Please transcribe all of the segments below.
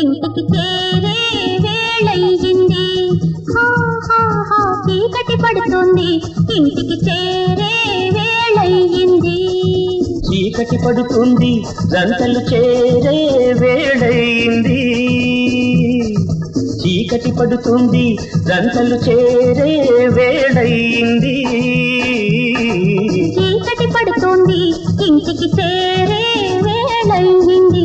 ఇంటికి చేరే వేళయింది. చీకటి పడుతుంది ఇంటికి చేరే వేళయింది. చీకటి పడుతుంది జంటలు చేరే వేళయింది. చీకటి పడుతుంది జంటలు చేరే వేళయింది. చీకటి పడుతుంది ఇంటికి చేరే వేళయింది.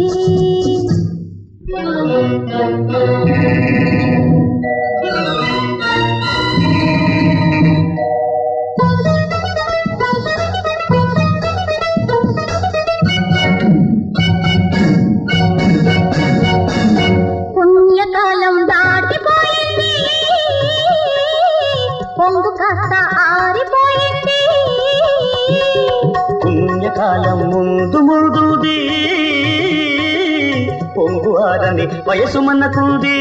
పుణ్యకాలం దాటిపోయింది, పొంగు కాస్త ఆరిపోయింది. పుణ్యకాలం ముందు ముందుది, పొంగు ఆరని వయసు మనకుంది.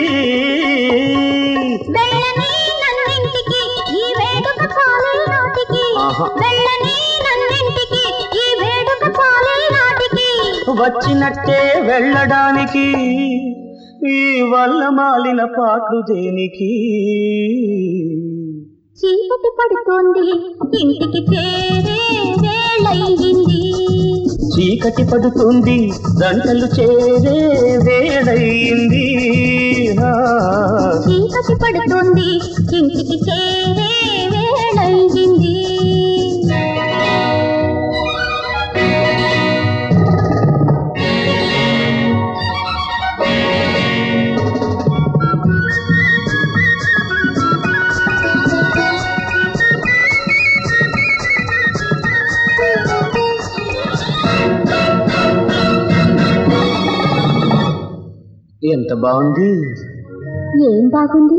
వెళ్ళని నన్నింటికి ఈ వేడుక చాలే నాటికి. వెళ్ళని నన్నింటికి ఈ వేడుక చాలే నాటికి. వచ్చినట్టే వెళ్ళడానికి ఈ వల్ల మాలిన పాటలు దేనికి. చీకటి పడుతోంది ఇంటికి చేరే వేళయింది. చీకటి పడుతుంది గంటలు చేరే వేళయింది. చీకటి పడుతుంది ఇంటికి చేరే వేళయింది. ఎంత బాగుంది. ఏం బాగుంది?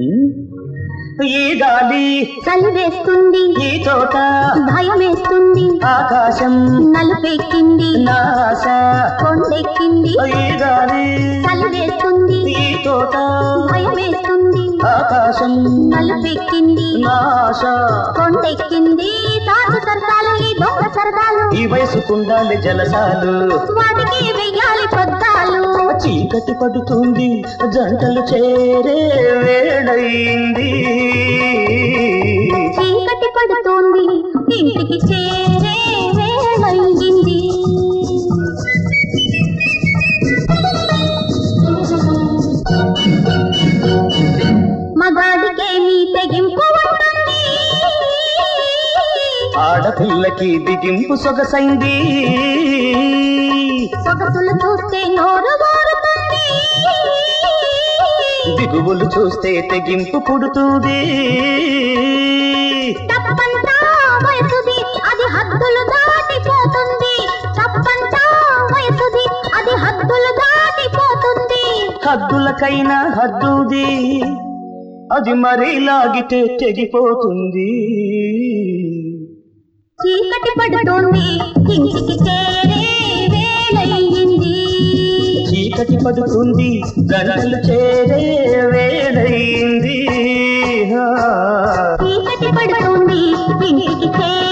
ఈ గాలి చలి వేస్తుంది, ఈ తోట భయం వేస్తుంది. ఆకాశం నలుపెక్కింది, నా ఆశ కొండెక్కింది. ఈ గాలి చలి వేస్తుంది, ఈ తోట భయం వేస్తుంది. ఆకాశం నలుపెక్కింది, నా ఆశ కొండెక్కింది. తాసు సరదాలు ఈ దొంగ సరదాలు, ఈ వయసుకుండాలి జలసాలు, వాటికి వెయ్యాలి పొద్దాలు. చీకటి పడుతుంది జంటలు చేరే వేళయింది. చీకటి పడుతోంది ఇంటికి చేరే వేళయింది. మగాడికేమీ తెగింపు ఉంటుంది, ఆడపిల్లకి దిగింపు సొగసైంది. సొగసులు చూస్తే నోరు ఊరుతుంది, దిగువులు చూస్తే తెగింపు పుడుతుంది. తప్పంతా వయసుది అది హద్దులు దాటిపోతుంది. తప్పంతా వయసుది అది హద్దులు దాటిపోతుంది. హద్దులకైనా హద్దుది, అది మరీ లాగితే తెగిపోతుంది. చీకటి పడుతోంది ఇంటికి చేరే వేళయింది. చీకటి పడుతుంది గంటలు చేరే వేళయింది. చీకటి పడుతోంది ఇంటికి చేరే